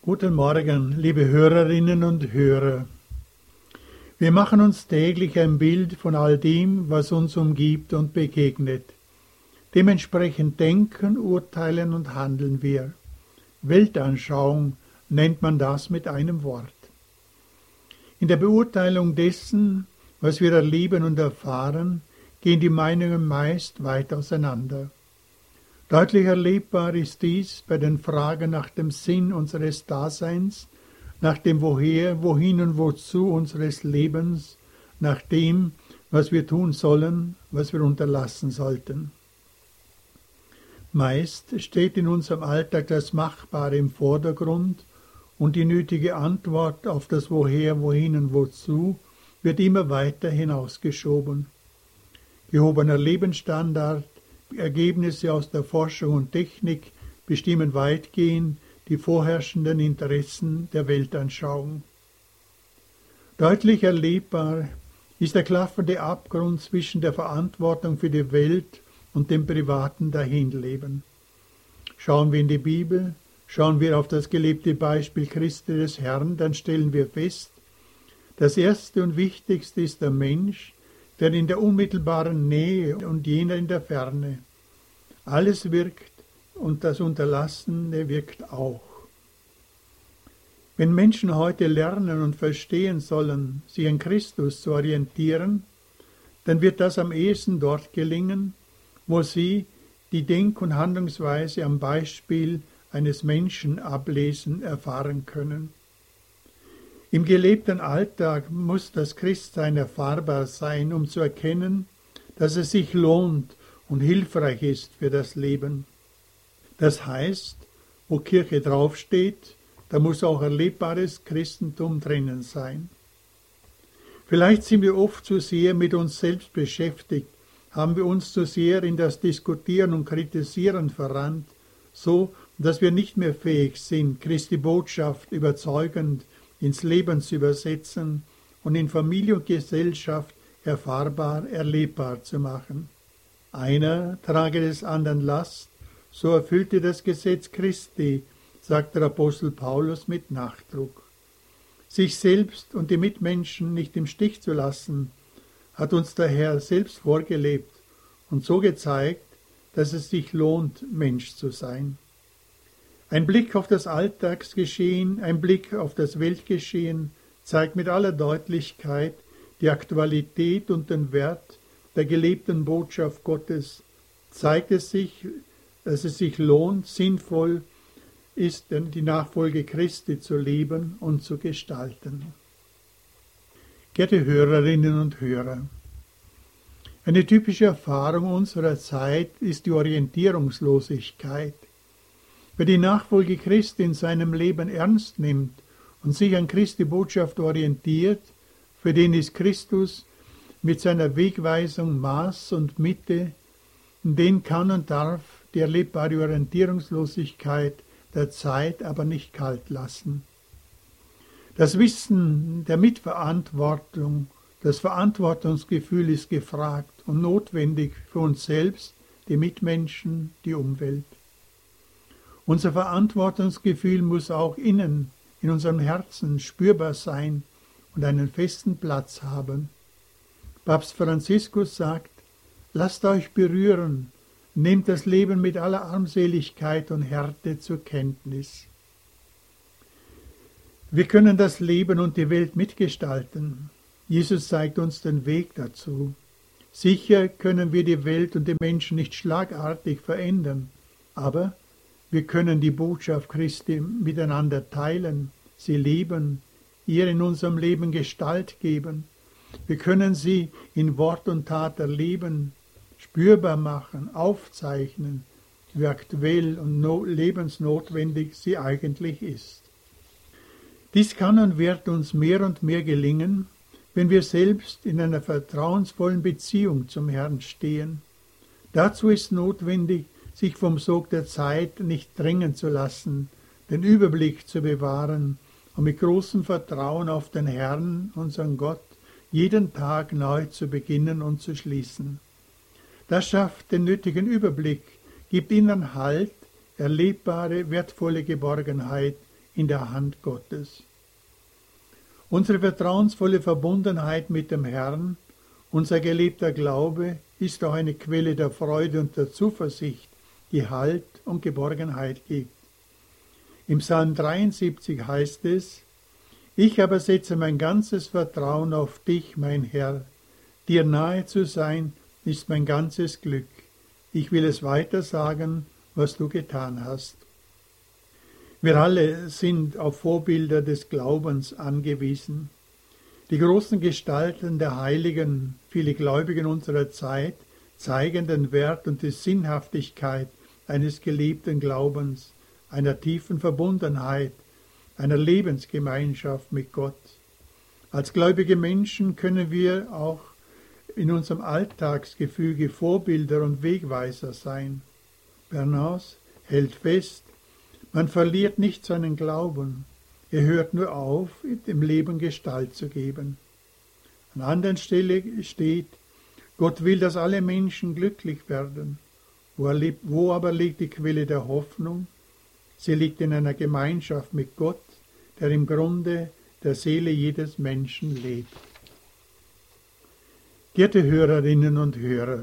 Guten Morgen, liebe Hörerinnen und Hörer. Wir machen uns täglich ein Bild von all dem, was uns umgibt und begegnet. Dementsprechend denken, urteilen und handeln wir. Weltanschauung nennt man das mit einem Wort. In der Beurteilung dessen, was wir erleben und erfahren, gehen die Meinungen meist weit auseinander. Deutlich erlebbar ist dies bei den Fragen nach dem Sinn unseres Daseins, nach dem Woher, Wohin und Wozu unseres Lebens, nach dem, was wir tun sollen, was wir unterlassen sollten. Meist steht in unserem Alltag das Machbare im Vordergrund und die nötige Antwort auf das Woher, Wohin und Wozu wird immer weiter hinausgeschoben. Gehobener Lebensstandard, Ergebnisse aus der Forschung und Technik bestimmen weitgehend die vorherrschenden Interessen der Weltanschauung. Deutlich erlebbar ist der klaffende Abgrund zwischen der Verantwortung für die Welt und dem privaten Dahinleben. Schauen wir in die Bibel, schauen wir auf das gelebte Beispiel Christi des Herrn, dann stellen wir fest, das Erste und Wichtigste ist der Mensch, der in der unmittelbaren Nähe und jener in der Ferne. Alles wirkt und das Unterlassene wirkt auch. Wenn Menschen heute lernen und verstehen sollen, sich an Christus zu orientieren, dann wird das am ehesten dort gelingen, wo sie die Denk- und Handlungsweise am Beispiel eines Menschen ablesen, erfahren können. Im gelebten Alltag muss das Christsein erfahrbar sein, um zu erkennen, dass es sich lohnt und hilfreich ist für das Leben. Das heißt, wo Kirche draufsteht, da muss auch erlebbares Christentum drinnen sein. Vielleicht sind wir oft zu sehr mit uns selbst beschäftigt, haben wir uns zu sehr in das Diskutieren und Kritisieren verrannt, so dass wir nicht mehr fähig sind, Christi Botschaft überzeugend ins Leben zu übersetzen und in Familie und Gesellschaft erfahrbar, erlebbar zu machen. Einer trage des anderen Last, so erfüllte das Gesetz Christi, sagt der Apostel Paulus mit Nachdruck. Sich selbst und die Mitmenschen nicht im Stich zu lassen, hat uns der Herr selbst vorgelebt und so gezeigt, dass es sich lohnt, Mensch zu sein. Ein Blick auf das Alltagsgeschehen, ein Blick auf das Weltgeschehen zeigt mit aller Deutlichkeit die Aktualität und den Wert der gelebten Botschaft Gottes. Zeigt es sich, dass es sich lohnt, sinnvoll ist, die Nachfolge Christi zu leben und zu gestalten. Geehrte Hörerinnen und Hörer, eine typische Erfahrung unserer Zeit ist die Orientierungslosigkeit. Wer die Nachfolge Christi in seinem Leben ernst nimmt und sich an Christi Botschaft orientiert, für den ist Christus mit seiner Wegweisung Maß und Mitte, den kann und darf die erlebbare Orientierungslosigkeit der Zeit aber nicht kalt lassen. Das Wissen der Mitverantwortung, das Verantwortungsgefühl ist gefragt und notwendig für uns selbst, die Mitmenschen, die Umwelt. Unser Verantwortungsgefühl muss auch innen, in unserem Herzen spürbar sein und einen festen Platz haben. Papst Franziskus sagt, lasst euch berühren, nehmt das Leben mit aller Armseligkeit und Härte zur Kenntnis. Wir können das Leben und die Welt mitgestalten. Jesus zeigt uns den Weg dazu. Sicher können wir die Welt und die Menschen nicht schlagartig verändern, aber wir können die Botschaft Christi miteinander teilen, sie leben, ihr in unserem Leben Gestalt geben. Wir können sie in Wort und Tat erleben, spürbar machen, aufzeichnen, wie aktuell und lebensnotwendig sie eigentlich ist. Dies kann und wird uns mehr und mehr gelingen, wenn wir selbst in einer vertrauensvollen Beziehung zum Herrn stehen. Dazu ist notwendig, sich vom Sog der Zeit nicht drängen zu lassen, den Überblick zu bewahren und mit großem Vertrauen auf den Herrn, unseren Gott, jeden Tag neu zu beginnen und zu schließen. Das schafft den nötigen Überblick, gibt inneren Halt, erlebbare, wertvolle Geborgenheit in der Hand Gottes. Unsere vertrauensvolle Verbundenheit mit dem Herrn, unser gelebter Glaube, ist auch eine Quelle der Freude und der Zuversicht, die Halt und Geborgenheit gibt. Im Psalm 73 heißt es: Ich aber setze mein ganzes Vertrauen auf dich, mein Herr. Dir nahe zu sein, ist mein ganzes Glück. Ich will es weiter sagen, was du getan hast. Wir alle sind auf Vorbilder des Glaubens angewiesen. Die großen Gestalten der Heiligen, viele Gläubigen unserer Zeit, zeigen den Wert und die Sinnhaftigkeit eines gelebten Glaubens, einer tiefen Verbundenheit, einer Lebensgemeinschaft mit Gott. Als gläubige Menschen können wir auch in unserem Alltagsgefüge Vorbilder und Wegweiser sein. Bernays hält fest: Man verliert nicht seinen Glauben, er hört nur auf, dem Leben Gestalt zu geben. An einer anderen Stelle steht: Gott will, dass alle Menschen glücklich werden. Wo aber liegt die Quelle der Hoffnung? Sie liegt in einer Gemeinschaft mit Gott, der im Grunde der Seele jedes Menschen lebt. Geehrte Hörerinnen und Hörer,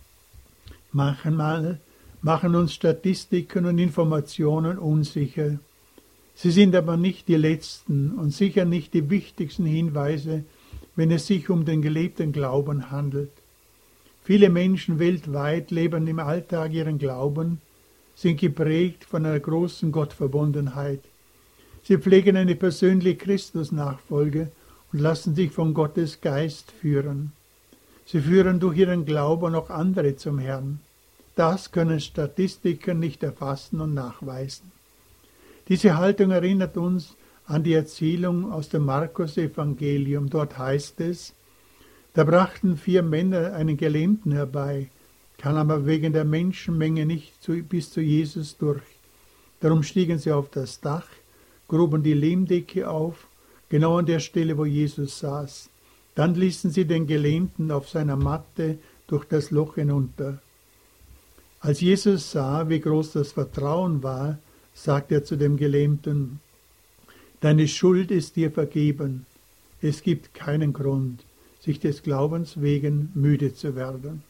manchmal machen uns Statistiken und Informationen unsicher. Sie sind aber nicht die letzten und sicher nicht die wichtigsten Hinweise, wenn es sich um den gelebten Glauben handelt. Viele Menschen weltweit leben im Alltag ihren Glauben, sind geprägt von einer großen Gottverbundenheit. Sie pflegen eine persönliche Christusnachfolge und lassen sich von Gottes Geist führen. Sie führen durch ihren Glauben auch andere zum Herrn. Das können Statistiken nicht erfassen und nachweisen. Diese Haltung erinnert uns an die Erzählung aus dem Markus-Evangelium. Dort heißt es: Da brachten 4 Männer einen Gelähmten herbei, kam aber wegen der Menschenmenge nicht bis zu Jesus durch. Darum stiegen sie auf das Dach, gruben die Lehmdecke auf, genau an der Stelle, wo Jesus saß. Dann ließen sie den Gelähmten auf seiner Matte durch das Loch hinunter. Als Jesus sah, wie groß das Vertrauen war, sagte er zu dem Gelähmten: Deine Schuld ist dir vergeben. Es gibt keinen Grund, sich des Glaubens wegen müde zu werden.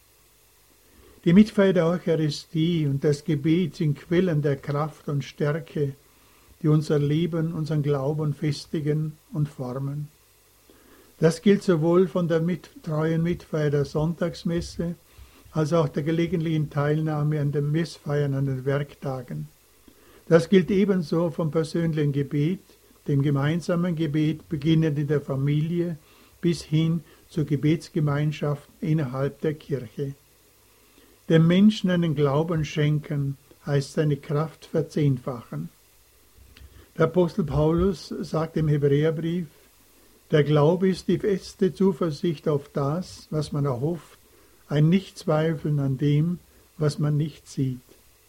Die Mitfeier der Eucharistie und das Gebet sind Quellen der Kraft und Stärke, die unser Leben, unseren Glauben festigen und formen. Das gilt sowohl von der treuen Mitfeier der Sonntagsmesse als auch der gelegentlichen Teilnahme an den Messfeiern an den Werktagen. Das gilt ebenso vom persönlichen Gebet, dem gemeinsamen Gebet, beginnend in der Familie, bis hin zur Gebetsgemeinschaft innerhalb der Kirche. Dem Menschen einen Glauben schenken, heißt seine Kraft verzehnfachen. Der Apostel Paulus sagt im Hebräerbrief: Der Glaube ist die feste Zuversicht auf das, was man erhofft, ein Nichtzweifeln an dem, was man nicht sieht.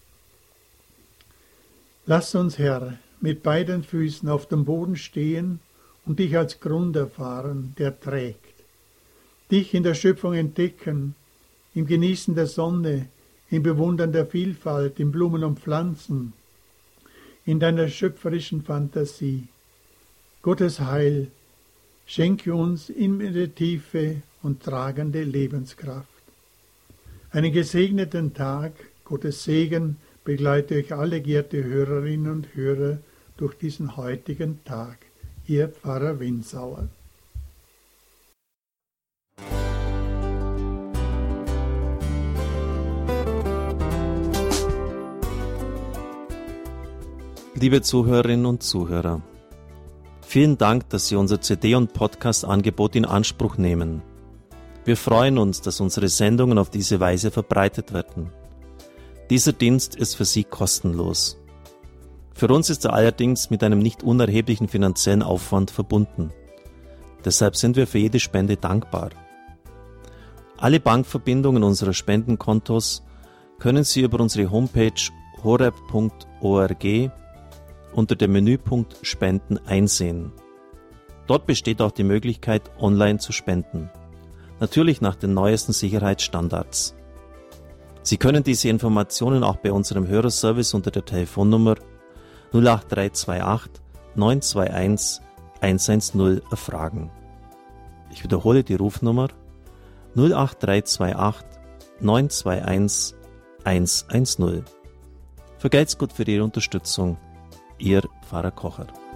Lass uns, Herr, mit beiden Füßen auf dem Boden stehen und dich als Grund erfahren, der trägt. Dich in der Schöpfung entdecken, im Genießen der Sonne, im Bewundern der Vielfalt, in Blumen und Pflanzen, in deiner schöpferischen Fantasie. Gottes Heil schenke uns innere Tiefe und tragende Lebenskraft. Einen gesegneten Tag, Gottes Segen begleite euch alle, geehrte Hörerinnen und Hörer, durch diesen heutigen Tag. Ihr Pfarrer Winsauer. Liebe Zuhörerinnen und Zuhörer, vielen Dank, dass Sie unser CD- und Podcast-Angebot in Anspruch nehmen. Wir freuen uns, dass unsere Sendungen auf diese Weise verbreitet werden. Dieser Dienst ist für Sie kostenlos. Für uns ist er allerdings mit einem nicht unerheblichen finanziellen Aufwand verbunden. Deshalb sind wir für jede Spende dankbar. Alle Bankverbindungen unserer Spendenkontos können Sie über unsere Homepage horeb.org unter dem Menüpunkt Spenden einsehen. Dort besteht auch die Möglichkeit, online zu spenden. Natürlich nach den neuesten Sicherheitsstandards. Sie können diese Informationen auch bei unserem Hörerservice unter der Telefonnummer 08328 921 110 erfragen. Ich wiederhole die Rufnummer 08328 921 110. Vergelt's Gott für Ihre Unterstützung. Ihr Pfarrer Kocher.